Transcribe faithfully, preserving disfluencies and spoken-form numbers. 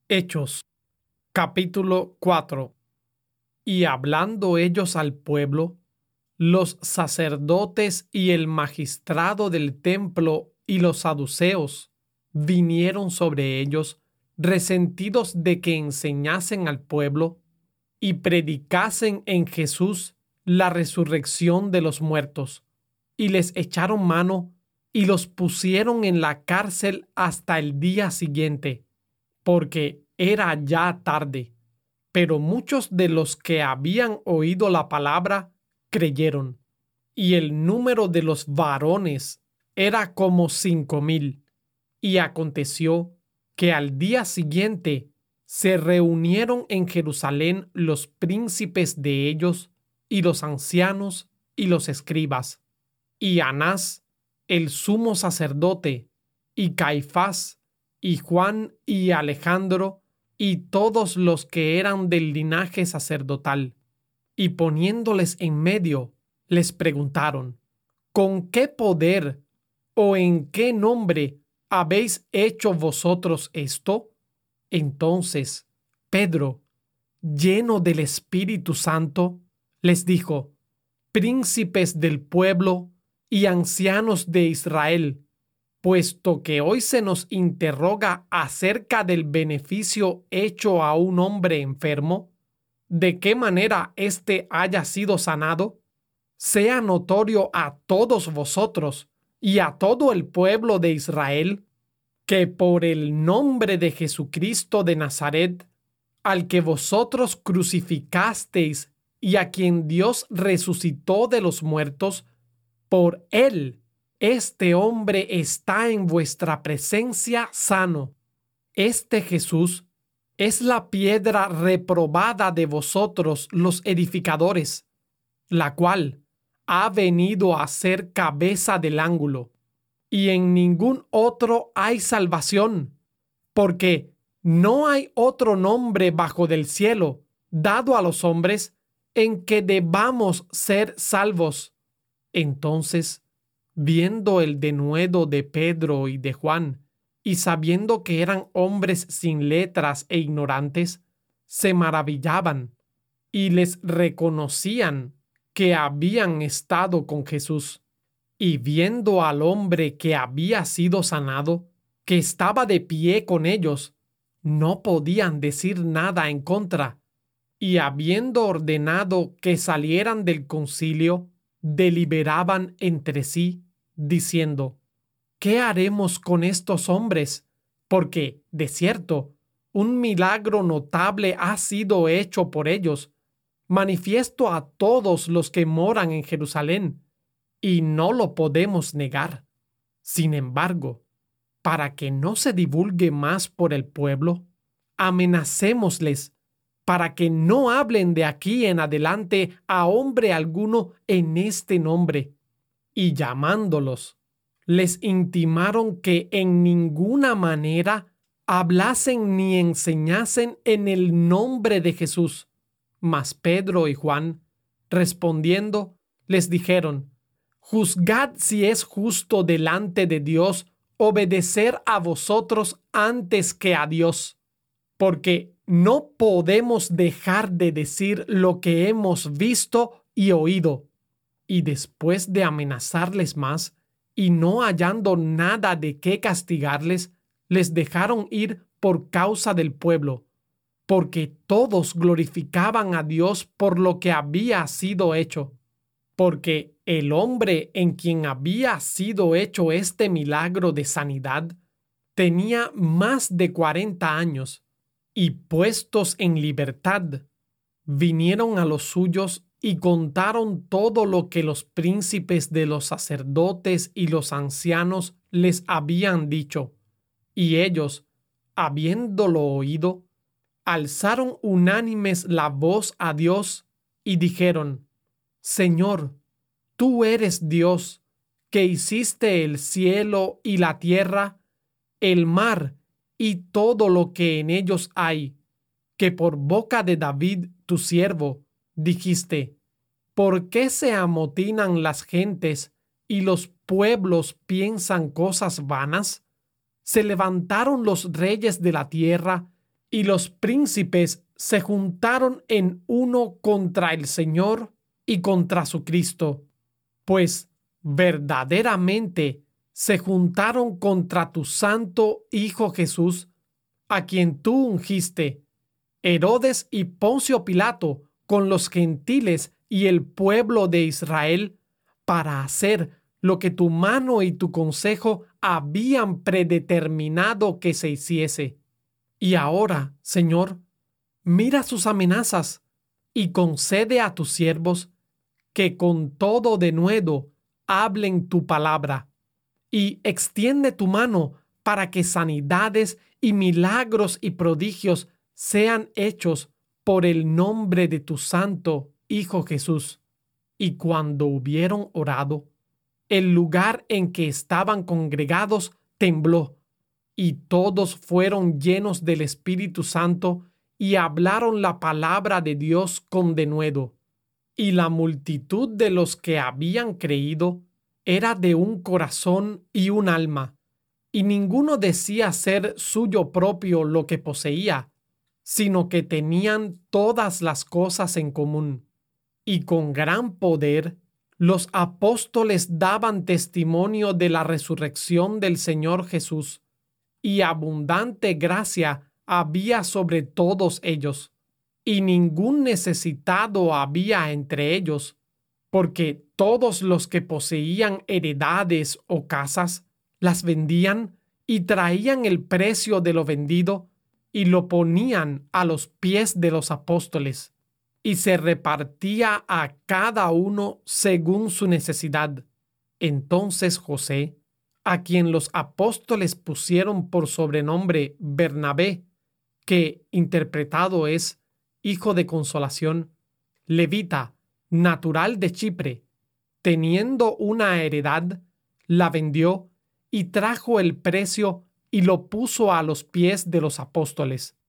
Hechos, capítulo cuatro. Y hablando ellos al pueblo, los sacerdotes y el magistrado del templo y los saduceos vinieron sobre ellos, resentidos de que enseñasen al pueblo y predicasen en Jesús la resurrección de los muertos, y les echaron mano y los pusieron en la cárcel hasta el día siguiente, porque era ya tarde. Pero muchos de los que habían oído la palabra creyeron, y el número de los varones era como cinco mil. Y aconteció que al día siguiente se reunieron en Jerusalén los príncipes de ellos, y los ancianos, y los escribas, y Anás, el sumo sacerdote, y Caifás, y Juan, y Alejandro, y todos los que eran del linaje sacerdotal. Y poniéndoles en medio, les preguntaron: ¿con qué poder o en qué nombre habéis hecho vosotros esto? Entonces Pedro, lleno del Espíritu Santo, les dijo: príncipes del pueblo y ancianos de Israel, puesto que hoy se nos interroga acerca del beneficio hecho a un hombre enfermo, de qué manera éste haya sido sanado, sea notorio a todos vosotros y a todo el pueblo de Israel, que por el nombre de Jesucristo de Nazaret, al que vosotros crucificasteis y a quien Dios resucitó de los muertos, por él este hombre está en vuestra presencia sano. Este Jesús es la piedra reprobada de vosotros los edificadores, la cual ha venido a ser cabeza del ángulo, y en ningún otro hay salvación, porque no hay otro nombre bajo del cielo dado a los hombres en que debamos ser salvos. Entonces, viendo el denuedo de Pedro y de Juan, y sabiendo que eran hombres sin letras e ignorantes, se maravillaban y les reconocían que habían estado con Jesús. Y viendo al hombre que había sido sanado, que estaba de pie con ellos, no podían decir nada en contra. Y habiendo ordenado que salieran del concilio, deliberaban entre sí, diciendo: ¿qué haremos con estos hombres? Porque, de cierto, un milagro notable ha sido hecho por ellos, manifiesto a todos los que moran en Jerusalén, y no lo podemos negar. Sin embargo, para que no se divulgue más por el pueblo, amenacémosles para que no hablen de aquí en adelante a hombre alguno en este nombre. Y llamándolos, les intimaron que en ninguna manera hablasen ni enseñasen en el nombre de Jesús. Mas Pedro y Juan, respondiendo, les dijeron: juzgad si es justo delante de Dios obedecer a vosotros antes que a Dios, porque no podemos dejar de decir lo que hemos visto y oído. Y después de amenazarles más, y no hallando nada de qué castigarles, les dejaron ir por causa del pueblo, porque todos glorificaban a Dios por lo que había sido hecho. Porque el hombre en quien había sido hecho este milagro de sanidad tenía más de cuarenta años, y puestos en libertad, vinieron a los suyos y contaron todo lo que los príncipes de los sacerdotes y los ancianos les habían dicho. Y ellos, habiéndolo oído, alzaron unánimes la voz a Dios y dijeron: Señor, tú eres Dios, que hiciste el cielo y la tierra, el mar y todo lo que en ellos hay, que por boca de David tu siervo dijiste: ¿por qué se amotinan las gentes y los pueblos piensan cosas vanas? Se levantaron los reyes de la tierra y los príncipes se juntaron en uno contra el Señor y contra su Cristo, pues verdaderamente se juntaron contra tu santo Hijo Jesús, a quien tú ungiste, Herodes y Poncio Pilato, con los gentiles y el pueblo de Israel, para hacer lo que tu mano y tu consejo habían predeterminado que se hiciese. Y ahora, Señor, mira sus amenazas y concede a tus siervos que con todo denuedo hablen tu palabra, y extiende tu mano para que sanidades y milagros y prodigios sean hechos por el nombre de tu santo Hijo Jesús. Y cuando hubieron orado, el lugar en que estaban congregados tembló, y todos fueron llenos del Espíritu Santo y hablaron la palabra de Dios con denuedo. Y la multitud de los que habían creído era de un corazón y un alma, y ninguno decía ser suyo propio lo que poseía, sino que tenían todas las cosas en común. Y con gran poder los apóstoles daban testimonio de la resurrección del Señor Jesús, y abundante gracia había sobre todos ellos, y ningún necesitado había entre ellos, porque todos los que poseían heredades o casas las vendían y traían el precio de lo vendido y lo ponían a los pies de los apóstoles, y se repartía a cada uno según su necesidad. Entonces José, a quien los apóstoles pusieron por sobrenombre Bernabé, que interpretado es Hijo de Consolación, levita, natural de Chipre, teniendo una heredad, la vendió y trajo el precio y lo puso a los pies de los apóstoles.